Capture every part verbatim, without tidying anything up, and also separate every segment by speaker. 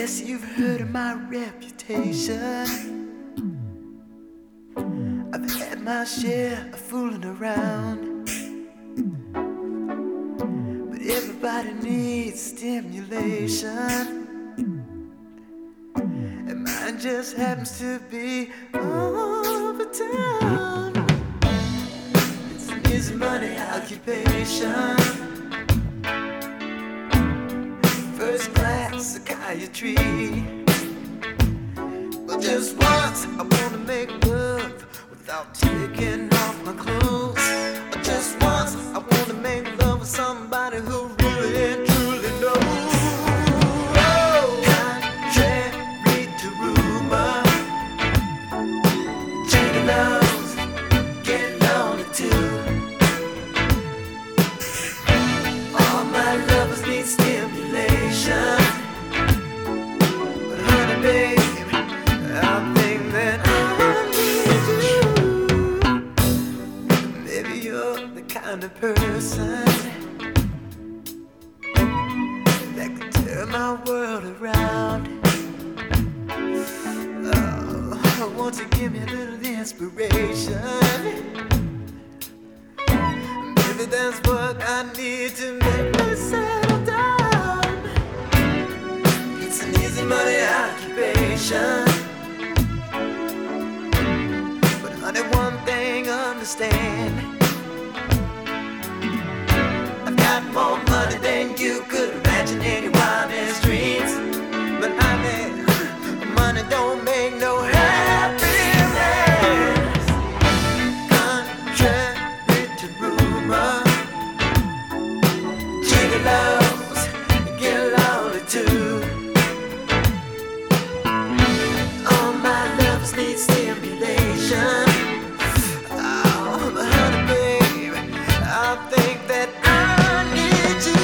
Speaker 1: Guess you've heard of my reputation. I've had my share of fooling around, but everybody needs stimulation, and mine just happens to be overtown. It's an easy money occupation, first class psychiatry. But just once I wanna make love without taking off my clothes. Or just once I wanna make love with somebody who really and truly knows. Oh, contrary to rumor, Jada loves getting lonely too. All my lovers need stimulation, but honey babe, I think that I need you. Maybe you're the kind of person that could turn my world around. Oh, won't you give me a little inspiration? Maybe that's what I need to make me settle down. It's an easy money occupation, but honey, one thing understand, I've got more money than you could imagine in your wildest dreams. But honey, money don't make no happiness. Contrary to rumor, Jada loves get lonely too. All my lovers need stimulation. Oh, but honey babe, I think that I need you.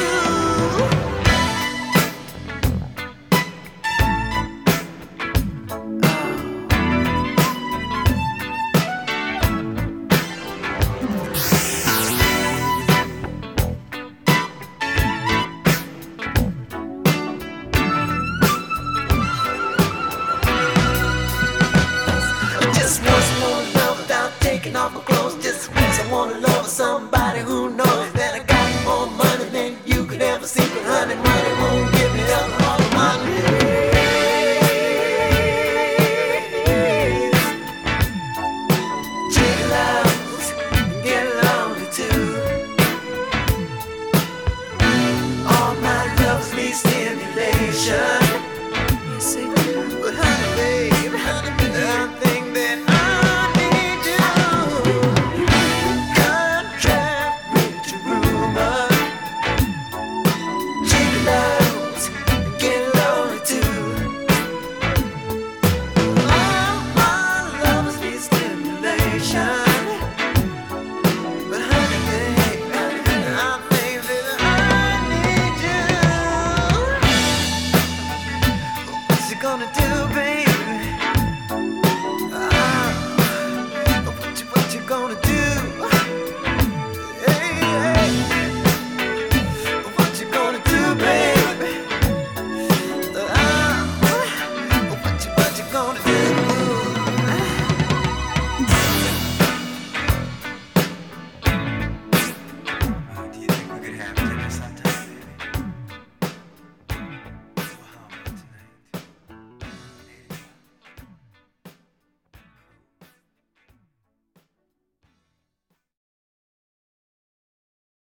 Speaker 1: Just once I wanna love without taking off my clothes. Just once I wanna love somebody who knows that I got more money than you could ever see. But honey, money won't give me up all of my needs. Jada loves get lonely too. All my lovers need stimulation.